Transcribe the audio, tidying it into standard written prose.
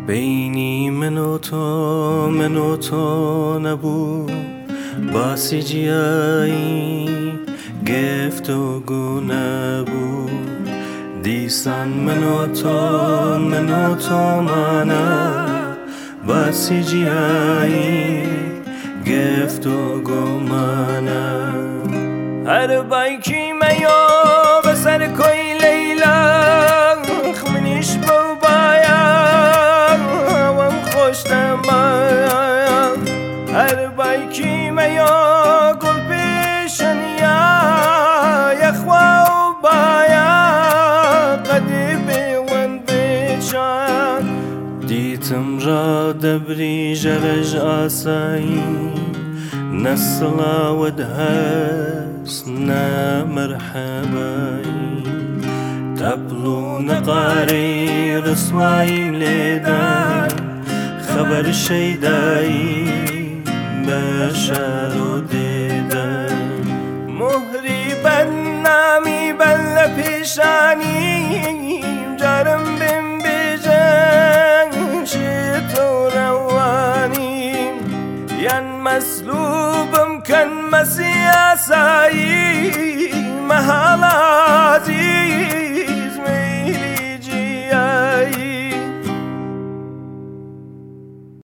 بینی من و تو نبود باسی جیایی گفتگو نبود دیسان من و تو مانا باسی جیایی گفتگو مانا هر بایکی میو بسر کوی لیلا خمنیش بو بایا وم خوش نمایا هر بایکی میو گل پیشنیا یخوا و بایا قدی بیون بیچان دیتم را دبری جرج آسایی نصلا ودهس نا مرحباي تبلو نقاري رسواي مليدان خبر شيداي بشارو ديدان مهري بنامي بل بيشاني جارم بن بجان شيتو رواني ين مسلوبم كان مسياساي